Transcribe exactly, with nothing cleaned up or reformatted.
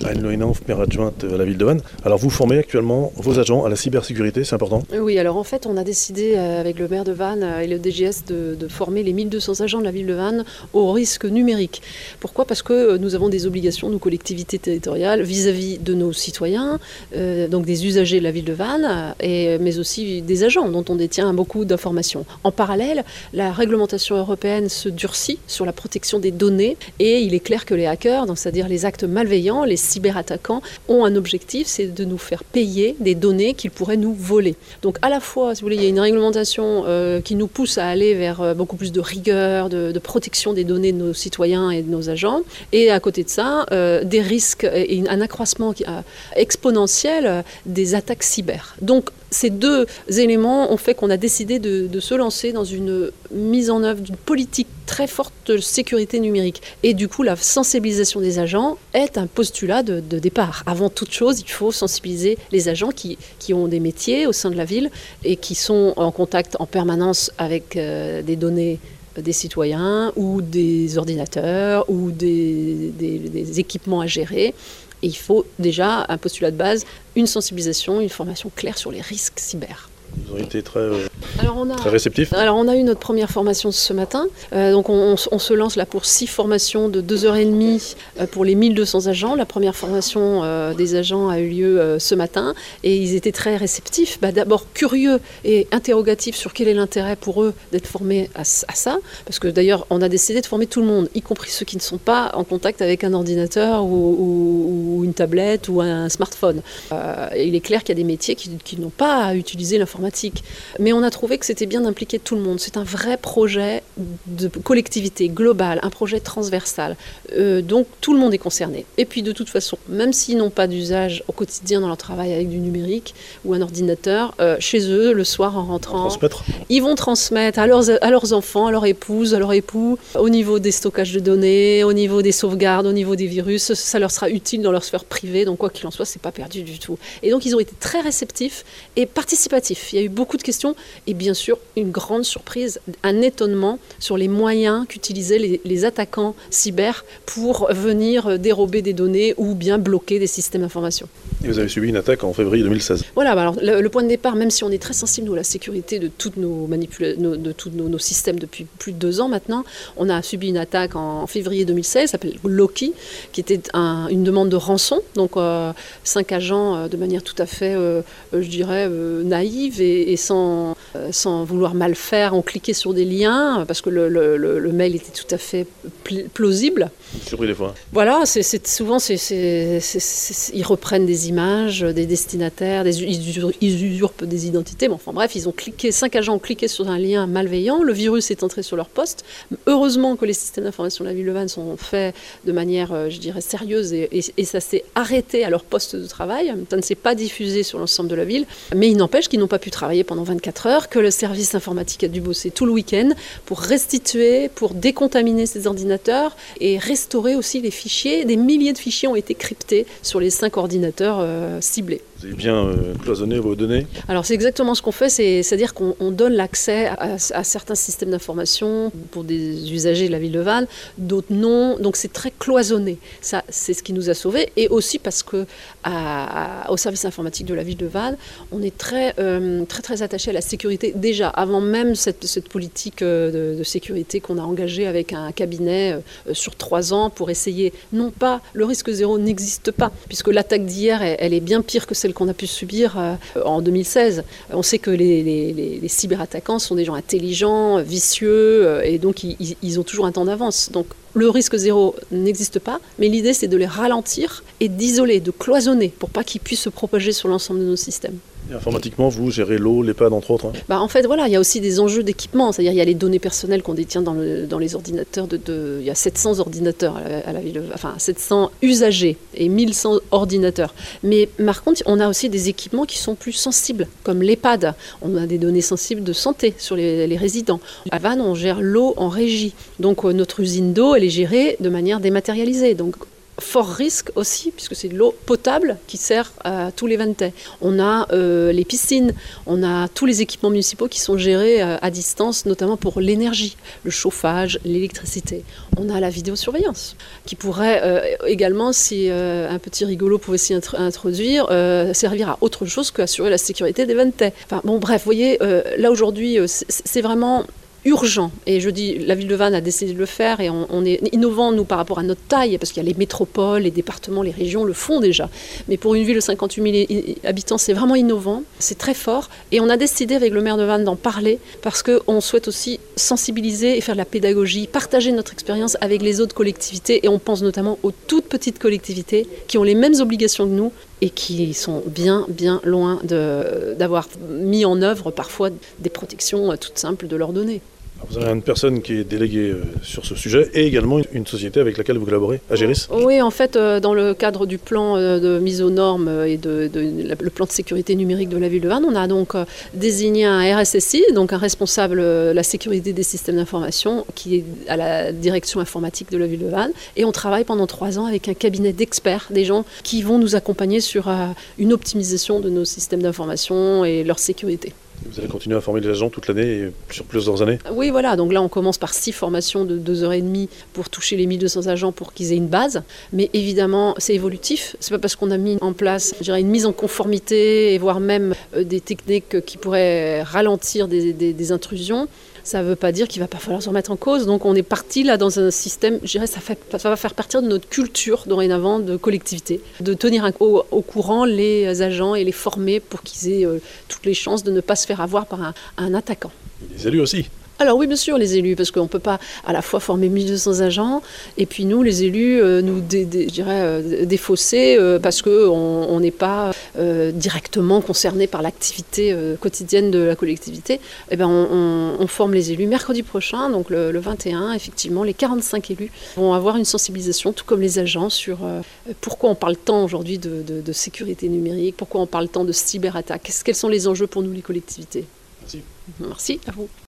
Anne Loïnanf, maire adjointe à la ville de Vannes. Alors vous formez actuellement vos agents à la cybersécurité, c'est important ? Oui, alors en fait on a décidé euh, avec le maire de Vannes euh, et le D G S de, de former les mille deux cents agents de la ville de Vannes au risque numérique. Pourquoi ? Parce que euh, nous avons des obligations, nous collectivités territoriales, vis-à-vis de nos citoyens, euh, donc des usagers de la ville de Vannes, et, mais aussi des agents dont on détient beaucoup d'informations. En parallèle, la réglementation européenne se durcit sur la protection des données et il est clair que les hackers, donc c'est-à-dire les actes malveillants, les cyberattaquants, ont un objectif, c'est de nous faire payer des données qu'ils pourraient nous voler. Donc à la fois, si vous voulez, il y a une réglementation euh, qui nous pousse à aller vers euh, beaucoup plus de rigueur, de, de protection des données de nos citoyens et de nos agents, et à côté de ça, euh, des risques et un accroissement qui, euh, exponentiel euh, des attaques cyber. Donc ces deux éléments ont fait qu'on a décidé de, de se lancer dans une mise en œuvre d'une politique très forte de sécurité numérique. Et du coup, la sensibilisation des agents est un postulat de, de départ. Avant toute chose, il faut sensibiliser les agents qui, qui ont des métiers au sein de la ville et qui sont en contact en permanence avec euh, des données des citoyens ou des ordinateurs ou des, des, des équipements à gérer. Et il faut déjà, un postulat de base, une sensibilisation, une formation claire sur les risques cyber. Ils ont été très, euh, alors on a, très réceptifs. Alors on a eu notre première formation ce matin. Euh, donc on, on, on se lance là pour six formations de deux heures trente euh, pour les mille deux cents agents. La première formation euh, des agents a eu lieu euh, ce matin et ils étaient très réceptifs. Bah, d'abord curieux et interrogatifs sur quel est l'intérêt pour eux d'être formés à, à ça. Parce que d'ailleurs on a décidé de former tout le monde, y compris ceux qui ne sont pas en contact avec un ordinateur ou, ou, ou une tablette ou un smartphone. Euh, il est clair qu'il y a des métiers qui, qui n'ont pas à utiliser l'informatique. Mais on a trouvé que c'était bien d'impliquer tout le monde. C'est un vrai projet de collectivité globale, un projet transversal. Euh, donc tout le monde est concerné. Et puis de toute façon, même s'ils n'ont pas d'usage au quotidien dans leur travail avec du numérique ou un ordinateur, euh, chez eux, le soir en rentrant, ils vont transmettre à leurs, à leurs enfants, à leur épouse, à leur époux, au niveau des stockages de données, au niveau des sauvegardes, au niveau des virus. Ça leur sera utile dans leur sphère privée. Donc quoi qu'il en soit, c'est pas perdu du tout. Et donc ils ont été très réceptifs et participatifs. Il y a eu beaucoup de questions et bien sûr une grande surprise, un étonnement sur les moyens qu'utilisaient les, les attaquants cyber pour venir dérober des données ou bien bloquer des systèmes d'information. Et vous avez subi une attaque en février deux mille seize. Voilà, bah alors, le, le point de départ, même si on est très sensible nous, à la sécurité de tous nos, manipula- nos, de tous nos, nos systèmes depuis plus de deux ans maintenant, on a subi une attaque en, en février deux mille seize, ça s'appelle Loki, qui était un, une demande de rançon. Donc euh, cinq agents euh, de manière tout à fait, euh, euh, je dirais, euh, naïve et, et sans, euh, sans vouloir mal faire, ont cliqué sur des liens parce que le, le, le, le mail était tout à fait pl- plausible. Surpris des fois. Voilà, c'est, c'est, souvent c'est, c'est, c'est, c'est, ils reprennent des images, des destinataires, des, ils, ils usurpent des identités. Bon, enfin bref, ils ont cliqué, cinq agents ont cliqué sur un lien malveillant. Le virus est entré sur leur poste. Heureusement que les systèmes d'information de la ville de Vannes sont faits de manière, euh, je dirais, sérieuse et, et, et ça s'est arrêté à leur poste de travail. Ça ne s'est pas diffusé sur l'ensemble de la ville, mais il n'empêche qu'ils n'ont pas pu travailler pendant vingt-quatre heures, que le service informatique a dû bosser tout le week-end pour restituer, pour décontaminer ces ordinateurs et restaurer aussi les fichiers. Des milliers de fichiers ont été cryptés sur les cinq ordinateurs euh, ciblés. Vous avez bien euh, cloisonné vos données ? Alors c'est exactement ce qu'on fait, c'est, c'est-à-dire qu'on on donne l'accès à, à certains systèmes d'information pour des usagers de la ville de Vannes, d'autres non, donc c'est très cloisonné. Ça, c'est ce qui nous a sauvés, et aussi parce que à, à, au service informatique de la ville de Vannes, on est très euh, très très attaché à la sécurité déjà, avant même cette, cette politique de, de sécurité qu'on a engagée avec un cabinet euh, sur trois ans pour essayer, non pas, le risque zéro n'existe pas, puisque l'attaque d'hier, elle, elle est bien pire que celle qu'on a pu subir euh, en deux mille seize. On sait que les, les, les, les cyberattaquants sont des gens intelligents, vicieux, euh, et donc ils, ils ont toujours un temps d'avance. Donc le risque zéro n'existe pas, mais l'idée c'est de les ralentir et d'isoler, de cloisonner, pour pas qu'ils puissent se propager sur l'ensemble de nos systèmes. Et informatiquement, vous gérez l'eau, l'EHPAD, entre autres. Hein. Bah, en fait, voilà, il y a aussi des enjeux d'équipement. C'est-à-dire, il y a les données personnelles qu'on détient dans, le, dans les ordinateurs. De, de, il y a sept cents ordinateurs à la, à la ville, enfin sept cents usagers et mille cent ordinateurs. Mais par contre, on a aussi des équipements qui sont plus sensibles, comme l'EHPAD. On a des données sensibles de santé sur les, les résidents. À Vannes, on gère l'eau en régie. Donc, euh, notre usine d'eau, elle est gérée de manière dématérialisée. Donc, fort risque aussi, puisque c'est de l'eau potable qui sert à tous les Vannetais. On a euh, les piscines, on a tous les équipements municipaux qui sont gérés euh, à distance, notamment pour l'énergie, le chauffage, l'électricité. On a la vidéosurveillance, qui pourrait euh, également, si euh, un petit rigolo pouvait s'y introduire, euh, servir à autre chose qu'assurer la sécurité des Vannetais. Enfin bon, bref, vous voyez, euh, là aujourd'hui, euh, c'est vraiment urgent. Et je dis, la ville de Vannes a décidé de le faire et on, on est innovant, nous, par rapport à notre taille, parce qu'il y a les métropoles, les départements, les régions le font déjà. Mais pour une ville de cinquante-huit mille habitants, c'est vraiment innovant, c'est très fort. Et on a décidé avec le maire de Vannes d'en parler parce qu'on souhaite aussi sensibiliser et faire de la pédagogie, partager notre expérience avec les autres collectivités. Et on pense notamment aux toutes petites collectivités qui ont les mêmes obligations que nous et qui sont bien, bien loin de, d'avoir mis en œuvre parfois des protections toutes simples de leurs données. Vous avez une personne qui est déléguée sur ce sujet et également une société avec laquelle vous collaborez, Ageris. Oui, en fait, dans le cadre du plan de mise aux normes et de, de, de le plan de sécurité numérique de la ville de Vannes, on a donc désigné un R S S I, donc un responsable de la sécurité des systèmes d'information qui est à la direction informatique de la ville de Vannes. Et on travaille pendant trois ans avec un cabinet d'experts, des gens qui vont nous accompagner sur une optimisation de nos systèmes d'information et leur sécurité. Vous allez continuer à former les agents toute l'année et sur plusieurs années? Oui, voilà. Donc là, on commence par six formations de deux heures trente pour toucher les mille deux cents agents pour qu'ils aient une base. Mais évidemment, c'est évolutif. C'est pas parce qu'on a mis en place, je dirais, une mise en conformité et voire même euh, des techniques qui pourraient ralentir des, des, des intrusions. Ça ne veut pas dire qu'il ne va pas falloir se remettre en cause. Donc on est parti là dans un système, je dirais, ça, fait, ça va faire partir de notre culture dorénavant de collectivité, de tenir un, au, au courant les agents et les former pour qu'ils aient euh, toutes les chances de ne pas se faire avoir par un, un attaquant. Et les élus aussi. Alors oui, bien sûr, les élus, parce qu'on ne peut pas à la fois former mille deux cents agents, et puis nous, les élus, euh, nous dé, dé, je dirais, euh, défausser euh, parce qu'on n'est pas euh, directement concernés par l'activité euh, quotidienne de la collectivité. Eh ben, on, on, on forme les élus mercredi prochain, donc le, le vingt et un, effectivement, les quarante-cinq élus vont avoir une sensibilisation, tout comme les agents, sur euh, pourquoi on parle tant aujourd'hui de, de, de sécurité numérique, pourquoi on parle tant de cyberattaque, quels sont les enjeux pour nous, les collectivités. Merci. Merci à vous.